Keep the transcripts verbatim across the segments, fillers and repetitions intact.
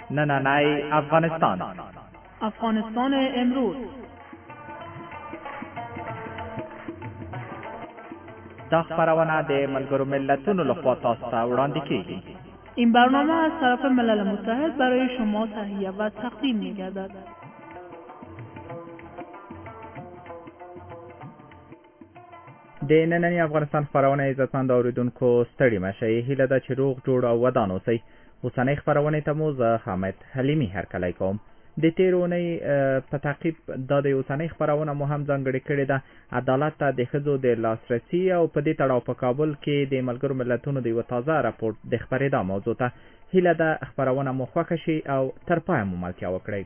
نننی افغانستان افغانستان امروز. دا خبرونه د ملګرو ملتونو لخوا تاسو ته وړاندې کیږي. این برنامه از طرف ملل متحد برای شما تهیه و تقدیم می‌گردد. د نننی افغانستان خبرونه عزتمند اوریدونکو ستړي مشئ. هیله ده چې روغ جوړ او ودان اوسئ. اوسنۍ خبرونې ته مو زه حامد حلیمي هرکلی کوم. د تېرې اونۍ په تعقیب دا د اوسنۍ خبرونه مو هم ځانګړې کړې ده. عدالت ته د ښځو د لاسرسي او په دې تړاو په کابل کې د ملګرو ملتونو د یوه تازه راپورټ د خپرېدا موضوع ته. هیله ده خبرونه مو خوښه شي او تر پایه مو ملتیا وکړئ.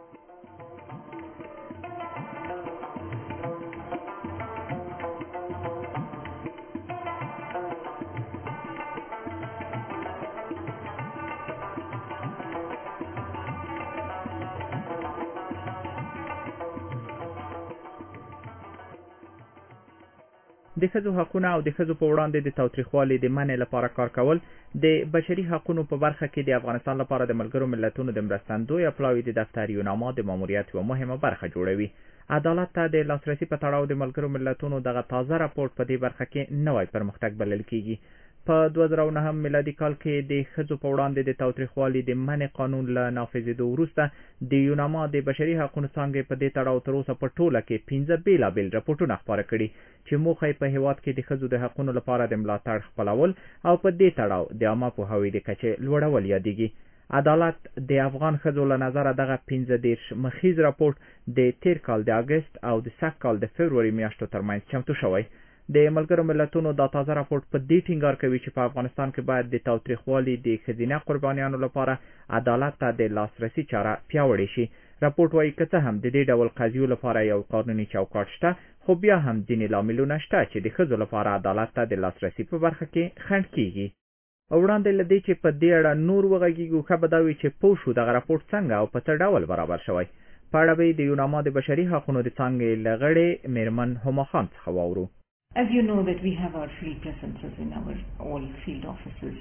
د ښځو حقونه او د ښځو په وړاندې د تاوتریخوالي د منع لپاره کار کول د بشري حقونو په برخه کې د افغانستان لپاره د ملګرو ملتونو د مرستندوی پلاوي د دفتر یوناما د ماموریت یوه مهمه برخه جوړوي. عدالت ته د لاسرسي په تړاو د ملګرو ملتونو دغه تازه راپورټ په دې برخه کې نوی پرمختګ بلل کیږي. په دوه زره او نهم میلادي کال کې د ښځو په وړاندې د تاوتریخوالي د منع قانون له نافذېدو وروسته د یوناما د بشري حقونو څانګې په دې تړاو تر اوسه په ټوله کې پنځه بېلابېل راپورټونه خپاره کړي چې موخه یې په هېواد کې د ښځو د حقونو لپاره د ملاتړ خپلول او په دې تړاو د عامه پوهاوي د کچې لوړول یادېږي. عدالت د افغان ښځو له نظره دغه پنځه دېرش مخیز راپورټ د تېر کال د اګست او د سږ کال د فبروري میاشتو ترمنځ چمتو شوی. د ملګرو ملتونو دا تازه راپورټ په دې ټینګار کوي چې په افغانستان کې باید د تاوتریخوالي د ښځینه قربانیانو لپاره عدالت ته د لاسرسي چاره پیاوړې شي. راپورټ وایي که څه هم د دې ډول قضیو لپاره یو قانوني چوکاټ شته، خو بیا هم ځینې لاملونه شته چې د ښځو لپاره عدالت ته د لاسرسي په برخه کې خنډ کیږي. وړاندې له دې چې په دې اړه نور وغږیږو، ښه به دا وي چې پوه شو دغه راپورټ څنګه او په څه ډول برابر شوی. په اړه به یې د یوناما د بشري حقونو د څانګې له غړې میرمن هما خان څخه واورو. As you know that we have our field presences in our all field offices.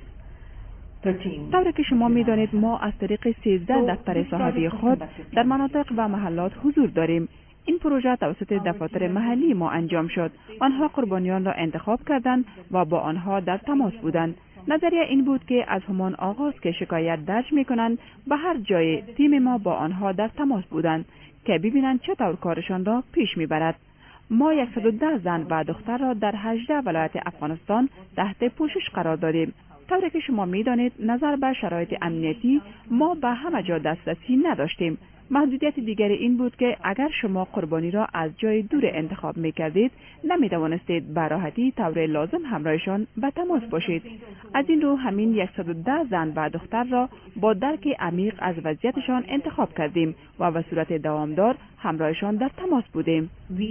طوری که شما می‌دانید ما از طریق سیزده دفتر صاحبی خود در مناطق و محلات حضور داریم. این پروژه توسط دفاتر محلی ما انجام شد. آنها قربانیان را انتخاب کردند و با آنها در تماس بودند. نظریه این بود که از همان آغاز که شکایت درج می‌کنند به هر جای تیم ما با آنها در تماس بودند که ببینند چطور کارشان را پیش می‌برد. ما صد و ده زن و دختر را در هجده ولایت افغانستان تحت پوشش قرار دادیم. طوری که شما می‌دانید نظر به شرایط امنیتی ما به همه جا دسترسی نداشتیم. محدودیت دیگری این بود که اگر شما قربانی را از جای دور انتخاب می‌کردید نمی‌توانستید به راحتی طور لازم همراهشان به تماس باشید. از این رو همین صد و ده زن و دختر را با درک عمیق از وضعیتشان انتخاب کردیم و به صورت دوامدار همراهشان در تماس بودیم.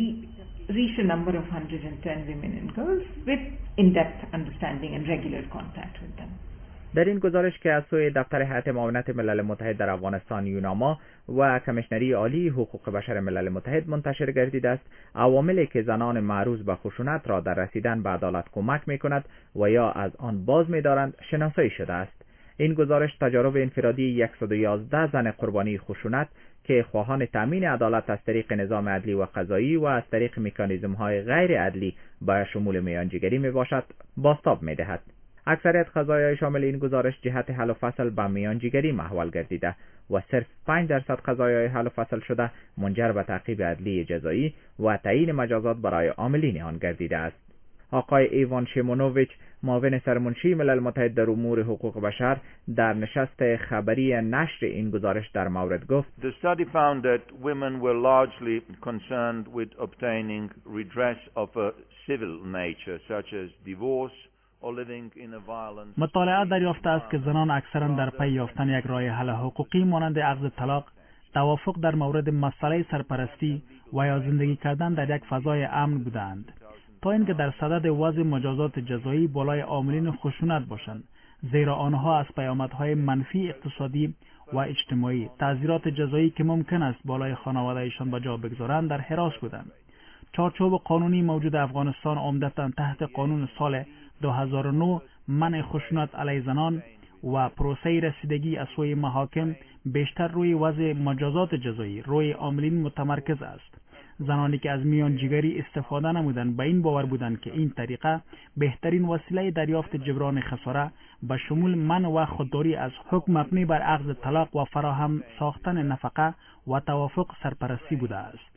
Reach a number of one hundred ten women and girls with in-depth understanding and regular contact with them. در این گزارش که از سوی دفتر هیئت معاونت ملل متحد در افغانستان یوناما و کمیشنری عالی حقوق بشر ملل متحد منتشر گردیده است، عواملی که زنان معرض به خشونت را در رسیدن به عدالت کمک می‌کند و یا از آن باز می‌دارند شناسایی شده است. این گزارش تجارب انفرادی صد و یازده زن قربانی خشونت که خواهان تامین عدالت از طریق نظام عدلی و قضایی و از طریق مکانیزم‌های غیر عدلی با شمول میانجیگری میباشد بازتاب میدهد. اکثریت قضایای شامل این گزارش جهت حل و فصل به میانجیگری محول گردیده و صرف پنج درصد قضایای حل و فصل شده منجر به تعقیب عدلی جزایی و تعیین مجازات برای عاملین آن گردیده است. آقای ایوان شیمونوویچ، معاون سرمنشی ملل متحد در امور حقوق بشر، در نشست خبری نشر این گزارش در مورد گفت: The study found that women were largely concerned with obtaining redress of a civil nature such as divorce or living in a violent. مطالعه دریافته است که زنان اکثرا در پی یافتن یک راه حل حقوقی مانند عقد طلاق، توافق در مورد مسئله سرپرستی و یا زندگی کردن در یک فضای امن بودند، تا اینکه در صدد وضع مجازات جزایی بالای عاملین خشونت باشند، زیرا آنها از پیامدهای منفی اقتصادی و اجتماعی، تعزیرات جزایی که ممکن است بالای خانواده‌ایشان به جا بگذارند در حراس بودند. چارچوب قانونی موجود افغانستان عمدتاً تحت قانون سال دو هزار و نه منع خشونت علیه زنان و پروسه رسیدگی از سوی محاکم بیشتر روی وضع مجازات جزایی روی عاملین متمرکز است. زنانی که از میانجیگری استفاده نمودند به این باور بودند که این طریقه بهترین وسیله دریافت جبران خساره به شمول منع و خودداری از حکم مبنی بر عقد طلاق و فراهم ساختن نفقه و توافق سرپرستی بوده است.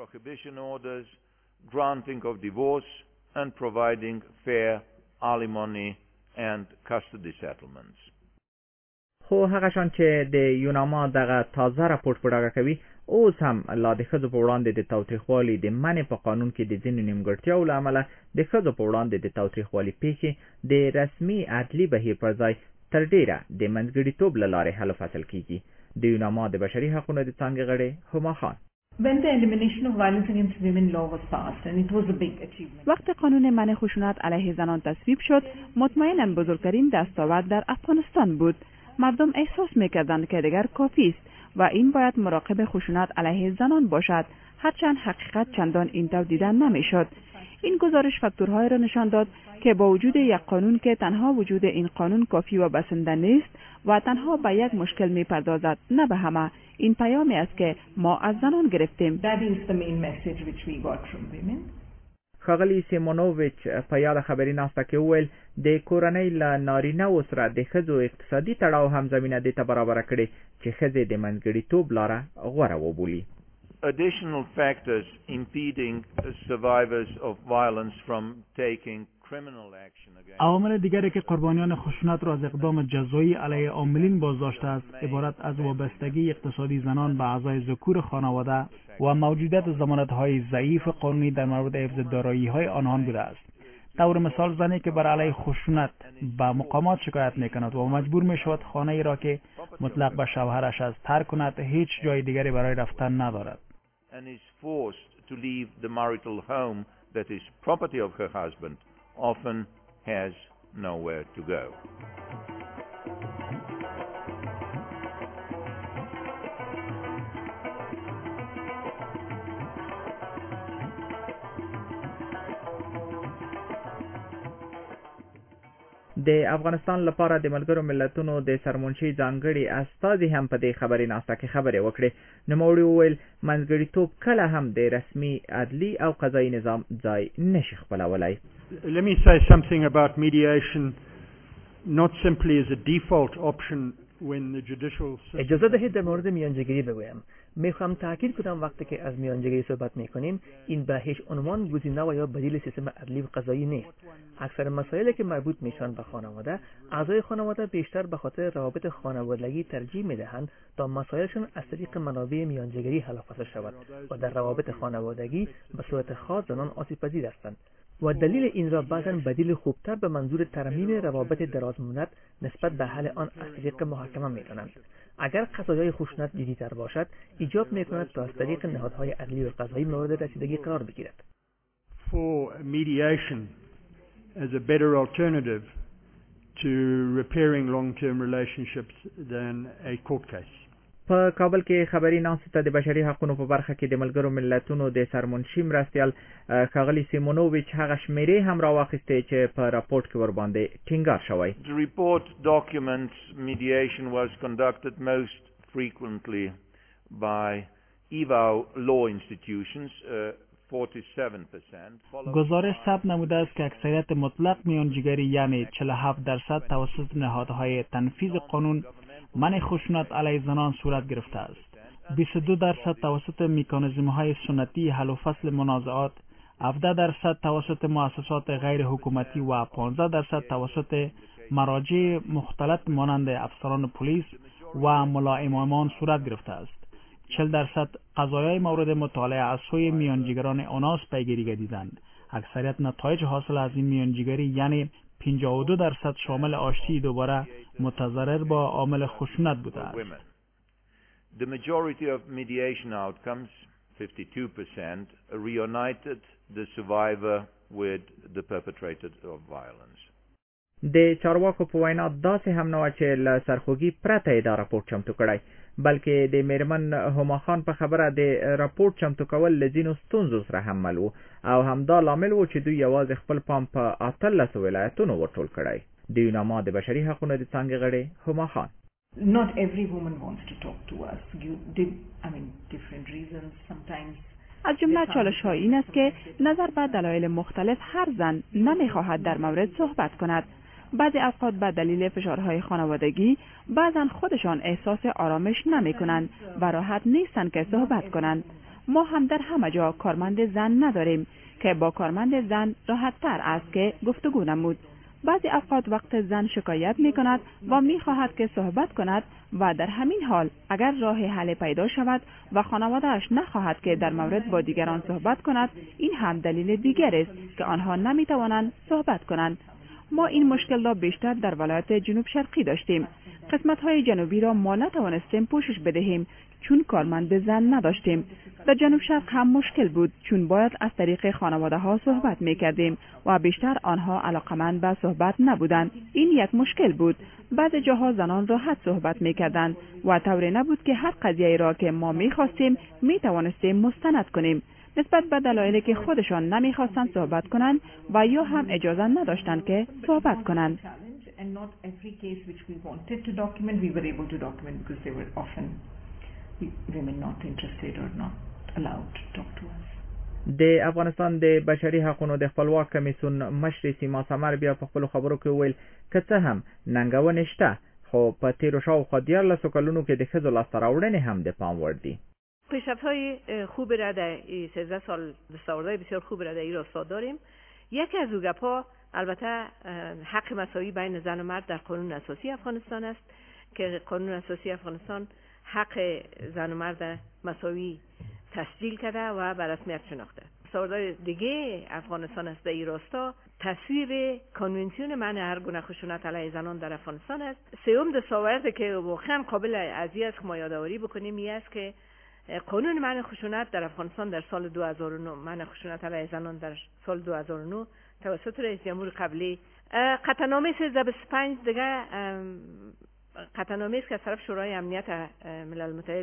Granting of divorce and providing fair alimony and custody settlements. خو هغه چې د یوناما دغه تازه راپورټ په ډاګه کوي اوس هم لا د ښځو په وړاندې د تاوتریخوالي د منع په قانون کې د ځینو نیمګړتیاوو له امله د ښځو په وړاندې د تاوتریخوالي پیښې د رسمي عدلي بهیر پر ځای تر ډیره د منځګړیتوب له لارې حل و فصل کیږي. د یوناما د بشري حقوقو د څانګې غړی هما خان: When the Elimination of Violence Against Women law was passed and it was a big achievement. وقتی قانون منع خشونت علیه زنان تصویب شد، مطمئناً بزرگترین دستاورد در افغانستان بود. مردم احساس می‌کردند که دیگر کافی است و این باید مراقب خشونت علیه زنان باشد، هرچند حقیقت چندان اینطور دیده نمی‌شد. این گزارش فاکتورهای را نشان داد که با وجود یک قانون که تنها وجود این قانون کافی و بسنده نیست و تنها به یک مشکل می‌پردازد نه به همه، این پیامی است که ما از زنان گرفتیم. That is the main message which we got from women. ښاغلي سیمونوویچ په یاده خبري ناسته کې وویل د کورنۍ له نارینه‌و سره د ښځو اقتصادي تړاو هم زمینه دې ته برابره کړې چې ښځې د منځګړیتوب لاره غوره وبولي. Additional factors impeding survivors of violence from taking criminal action against عوامل دیگری که قربانیان خشونت را از اقدام جزایی علیه عاملین بازداشته است عبارت از وابستگی اقتصادی زنان به اعضای ذکور خانواده و موجودیت ضمانت‌های ضعیف قانونی در مورد حفظ دارایی‌های آنان بوده است. طور مثال زنی که بر علیه خشونت به مقامات شکایت می‌کند و مجبور می‌شود خانه‌ای را که مطلق به شوهرش است ترک کند، هیچ جای دیگری برای رفتن ندارد. and is forced to leave the marital home that is property of her husband often has nowhere to go. د افغانستان لپاره د ملګرو ملتونو د سرمنشي ځانګړي استازي هم په دې خبرې ناسته کې خبرې وکړې. نوموړي وویل منځګړیتوب کله هم د رسمي عدلي او قضایي نظام ځای نشي خپلولی. Let me say something about mediation, not simply as a default option when the judicial system. اجازه دهید در مورد میانجیگری بگویم. میخوام تاکید کنم وقتی که از میانجیگری صحبت میکنیم این به هیچ عنوان گزینه و یا بدیل سیستم عدلی و قضایی نیست. اکثر مسائلی که مربوط میشن به خانواده، اعضای خانواده بیشتر به خاطر روابط خانوادگی ترجیح میدهند تا مسائلشون از طریق منابع میانجیگری حل و فصل شود و در روابط خانوادگی به صورت خاص زنان آسیب پذیر هستند و دلیل این را بعضا بدیل خوبتر به منظور ترمیم روابط درازمدت نسبت به حل آن از طریق محاکمه میدانند. اگر قضایای خشونت جدی‌تر باشد ایجاب میکند تا از طریق نهادهای عدلی و قضایی مورد رسیدگی قرار بگیرد. For mediation as a better alternative to repairing long-term relationships than a court case. په کابل کې خبري ناسته ته د بشري حقوقو په برخه کې د ملګرو ملتونو د سرمنشي مرستیال ښاغلي سیمونوویچ هغه شمیرې هم راواخیستې چې په راپورټ کې ورباندې ټینګار شوی. The report documents mediation was conducted most frequently by E V A O law institutions, uh, forty-seven percent. گزارش ثبت نموده است که اکثریت مطلق میانجیگری یعنی چهل و هفت درصد توسط نهادهای تنفیذ قانون منع خشونت علیه زنان صورت گرفته است. بیست و دو درصد توسط مکانیزم‌های سنتی حل و فصل منازعات، هفده درصد توسط مؤسسات غیر حکومتی و پانزده درصد توسط مراجع مختلط مانند افسران پلیس و ملائمان صورت گرفته است. چهل درصد قضایای مورد مطالعه از سوی میانجیگران آناس پیگیری گردیدند. اکثریت نتایج حاصل از این میانجیگری یعنی پنجاه و دو درصد شامل آشتی دوباره متضرر با عامل خشونت بوده است. The majority of mediation outcomes, fifty-two percent, reunited the survivor with the perpetrator of violence. د چارواکو په وینا داسې هم نه و چې له سرخوږي پرته یې دا راپورټ چمتو کړی، بلکې د میرمن هما خان په خبره د راپورټ چمتو کول له ځینو ستونزو سره هم مل و او همدا لامل و چې دوی یوازې خپل پام په اتلسو ولایتونو ورټول کړی. د یوناما د بشري حقوقو د څانګې غړي هما خان. Not every woman wants to talk to us. You, they, I mean, different reasons sometimes. از جمله چالش های این است که نظر به دلایل مختلف هر زن نمیخواهد در مورد صحبت کند. بعضی اوقات به دلیل فشارهای خانوادگی بعضا خودشان احساس آرامش نمی کنند و راحت نیستند که صحبت کنند. ما هم در همه جا کارمند زن نداریم که با کارمند زن راحت تر است که گفتگو نمود. بعضی اوقات وقت زن شکایت می کند و می خواهد که صحبت کند و در همین حال اگر راه حل پیدا شود و خانواده‌اش نخواهد که در مورد با دیگران صحبت کند، این هم دلیل دیگر است که آنها نمی توانند صحبت کنند. ما این مشکل را بیشتر در ولایت جنوب شرقی داشتیم. قسمت های جنوبی را ما نتوانستیم پوشش بدهیم چون کارمند زن نداشتیم. در جنوب شرق هم مشکل بود چون باید از طریق خانواده ها صحبت می کردیم و بیشتر آنها علاقمند به صحبت نبودند. این یک مشکل بود. بعضی جاها زنان راحت صحبت می کردند و طوری نبود که هر قضیه را که ما می خواستیم می توانستیم مستند کنیم. نسبت به دلایلی که خودشان نمیخواستند صحبت کنند و یا هم اجازه نداشتند که صحبت کنند. د افغانستان د بشري حقوقو د خپلواک کمیسیون مشر سیما سمر بیا په خپل خبرو کې ویل که څه هم ننګونې شته خو په تیرو شاوخوا دیارلسو کلونو کې د ښځو لاسته راوړنې هم د پام وړ دي. پیشرفت‌های خوب را در سیزده سال دستاوردهای بسیار خوب را در این راستا داریم. یکی از اوگپ‌ها البته حق مساوی بین زن و مرد در قانون اساسی افغانستان است که قانون اساسی افغانستان حق زن و مرد مساوی تسجیل کرده و به رسمیت شناخته. دستاوردهای دیگه افغانستان است در این راستا تصویب کنونسیون منع هر گونه خشونت علیه زنان در افغانستان است. سوم دستاورد که واقعا قابل ارزی است که ما یادآوری بکنیم این است که قانون منع خشونت در افغانستان در سال دو هزار و نه، منع خشونت علیه زنان در سال دو هزار و نه توسط رئیس جمهور قبلی قطعنامه سیزده بیست و پنج دیگه قطعنامه است که از طرف شورای امنیت ملل متحد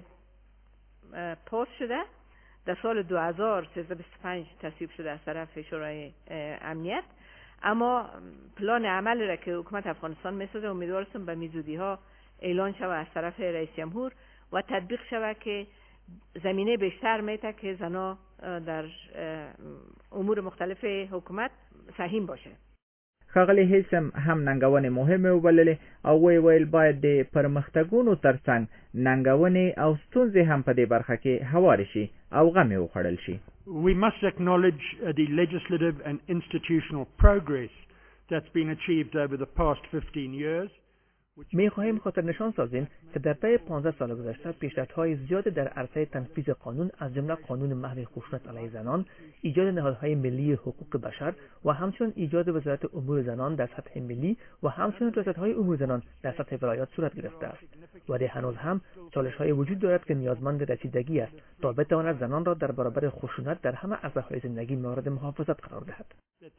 پاس شده. در سال دو هزار سیزده بیست و پنج تصویب شده از طرف شورای امنیت، اما پلان عمل را که حکومت افغانستان میسازه امیدوارم به میزودی ها اعلان شود از طرف رئیس جمهور و تطبیق شود که زمینه بیشتر میته که زنا در امور مختلف حکومت سهیم باشه. ښاغلي هیس هم ننګونې مهمې وبللې او ویې ویل باید د پرمختګونو ترڅنګ ننګونې او ستونزې هم په دې برخه کې هوارې شي او غمې وخوړل شي. We must acknowledge uh, the legislative and institutional progress that's been achieved over the past fifteen years. می خواهیم خاطر نشان سازیم که در طی پانزده سال گذشته پیشرفت‌های زیاد در عرصه تنفیذ قانون از جمله قانون محو خشونت علیه زنان، ایجاد نهادهای ملی حقوق بشر و همچنین ایجاد وزارت امور زنان در سطح ملی و همچنین ریاست‌های امور زنان در سطح ولایات صورت گرفته است. ولی هنوز هم چالش‌های وجود دارد که نیازمند رسیدگی است تا بتواند زنان را در برابر خشونت در همه عرصه‌های زندگی مورد محافظت قرار دهد.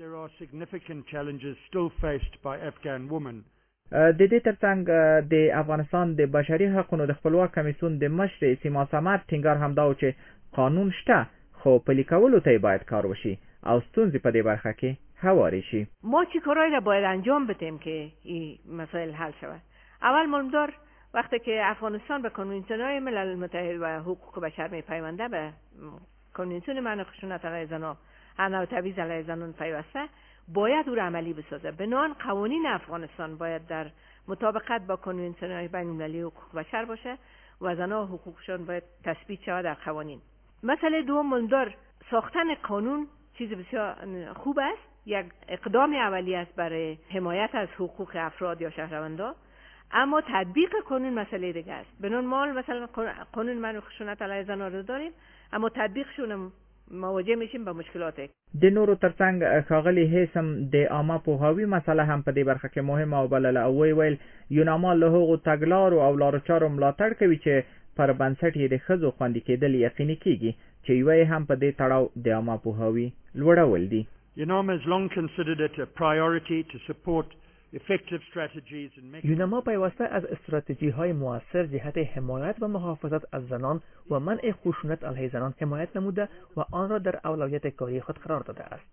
د دې ترڅنګ د افغانستان د بشري حقوقو د خپلواک کمیسیون د مشر سیما سمر ټینګار هم دا و چې قانون شته خو پلي کولو ته باید کار وشي او ستونزې په دې برخه کې هوارې شي. ما چی کارهایی را باید انجام بدیم که این مسائل حل شود؟ اول مهمدار وقتی که افغانستان به کنوانسیون‌های ملل متحد و حقوق بشر میپیونده، به کنوانسیون منع خشونت علیه زنان، حمله و تبعیض علیه زنان پیوسته، باید او را عملی بسازه. بنابراین قوانین افغانستان باید در مطابقت با کنوانسیون‌های بین‌المللی حقوق بشر باشه و زنان حقوقشان باید تثبیت شود در قوانین. مسئله دوم مهمدار ساختن قانون چیز بسیار خوب است، یک اقدام اولی است برای حمایت از حقوق افراد یا شهروندان، اما تطبیق قانون مسئله دیگه است. بنابراین ما مثلا قانون منع خشونت علیه زنان رو داریم اما تطبیقشون مواجه میشیم با مشکلات. د نورو ترڅنګ ښاغلي هیسم د عامه پوهاوي مسله هم په دې برخه کې مهمه وبلله او ویې ویل یوناما له هغو تګلارو او لارو چارو ملاتړ کوي چې پر بنسټ یې د ښځو خوندي کېدل یقیني کیږي چې یوه یې هم په دې تړاو د عامه پوهاوي لوړول دي. UNAMA has long considered it a priority to support effective strategies and mechanisms. یوناما پیوسته از استراتژی های مؤثر جهت حمایت و محافظت از زنان و منع خشونت علیه زنان حمایت نموده و آن را در اولویت کاری خود قرار داده است.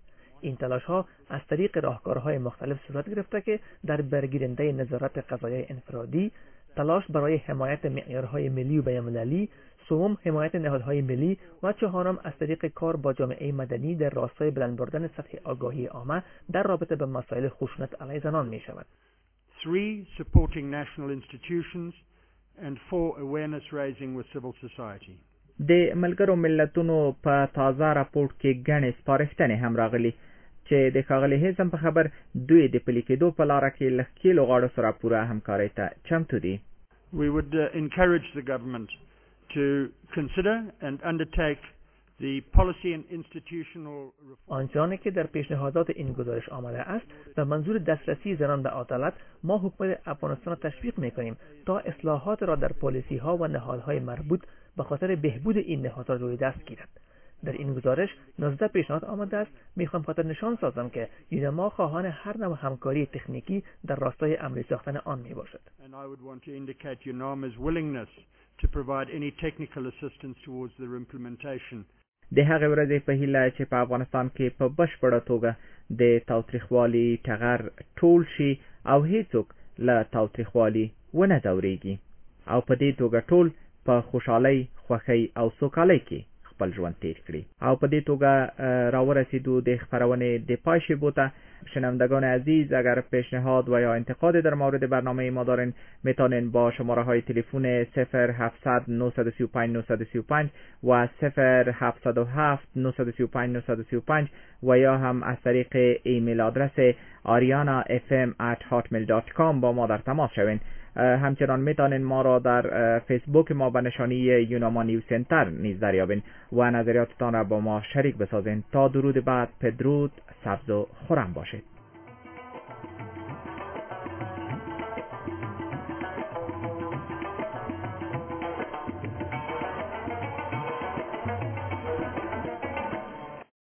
این تلاش ها از طریق راهکارهای مختلف صورت گرفته که در برگیرنده نظارت قضایی انفرادی، تلاش برای حمایت معیارهای ملی و بین‌المللی، سوم حمایت نهادهای ملی و چهارم از طریق کار با جامعه مدنی در راستای بلند بردن سطح آگاهی عامه در رابطه به مسائل خشونت علیه زنان می شود. Three, supporting national institutions, and four, awareness raising with civil society. د ملګرو ملتونو په تازه راپورټ کې ګڼې سپارښتنې هم راغلي چې د ښاغلي هیزم په خبر دوی د پلي کېدو په لاره کې له ښکېلو غاړو سره پوره همکارۍ ته چمتو دي. We would uh, encourage the government to consider and undertake the policy and institutional آنچنانی که در پیشنهادات این گزارش آمده است به منظور دسترسی زنان به عدالت، ما حکومت افغانستان را تشویق می‌کنیم تا اصلاحات را در پالیسی ها و نهادهای مربوط به خاطر بهبود این نهادها روی دست گیرد. در این گزارش نوزده پیشنهاد آمده است. میخوام خاطر نشان سازم که یونما خواهان هر نوع همکاری تکنیکی در راستای عملی ساختن آن می باشد. And I would want to indicate UNAMA's willingness to provide any technical assistance towards their implementation. د هغې ورځې په هیله چې په افغانستان کې په بشپړه توګه د تاوتریخوالي ټغر ټول شي او هیڅوک له تاوتریخوالي ونه ځورېږي او په دې توګه ټول په خوشحالۍ، خوښۍ او سوکالۍ کې خپل ژوند تیر کړي. او په دې توګه راورسیدو د خبرونې د پای شیبو ته. شنوندگان عزیز، اگر پیشنهاد و یا انتقاد در مورد برنامه ما دارین میتونین با شماره های تلفن صفر هفتصد نهصد و سی و پنج نهصد و سی و پنج و صفر هفتصد و هفت نهصد و سی و پنج نهصد و سی و پنج و یا هم از طریق ایمیل آدرس آریانا اف ام ات هاتمیل دات کام با ما در تماس شوین. همچنان میتونین ما را در فیسبوک ما به نشانی یوناما نیوز سنتر نیز دریابین و نظریاتتان را با ما شریک بسازین. تا درود بعد، پدرود، سبز و خرم باشید.